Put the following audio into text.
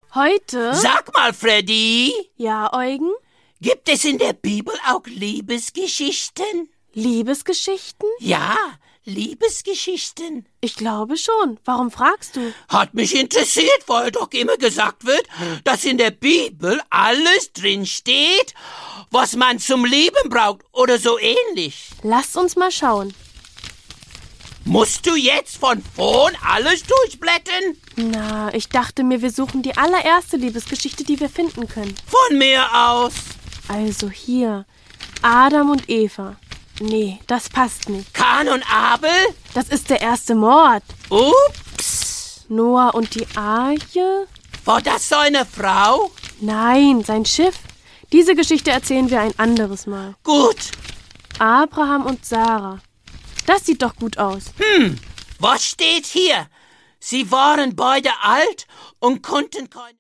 Heute? Sag mal, Freddy, Ja, Eugen? gibt es in der Bibel auch Liebesgeschichten? Liebesgeschichten? Ja, Liebesgeschichten. Ich glaube schon. Warum fragst du? Hat mich interessiert, weil doch immer gesagt wird, dass in der Bibel alles drin steht, was man zum Leben braucht oder so ähnlich. Lass uns mal schauen. Musst du jetzt von vorn alles durchblättern? Na, ich dachte mir, wir suchen die allererste Liebesgeschichte, die wir finden können. Von mir aus. Also hier. Adam und Eva. Nee, das passt nicht. Kain und Abel? Das ist der erste Mord. Ups. Noah und die Arche? War das seine Frau? Nein, sein Schiff. Diese Geschichte erzählen wir ein anderes Mal. Gut. Abraham und Sarah. Das sieht doch gut aus. Was steht hier? Sie waren beide alt und konnten keine...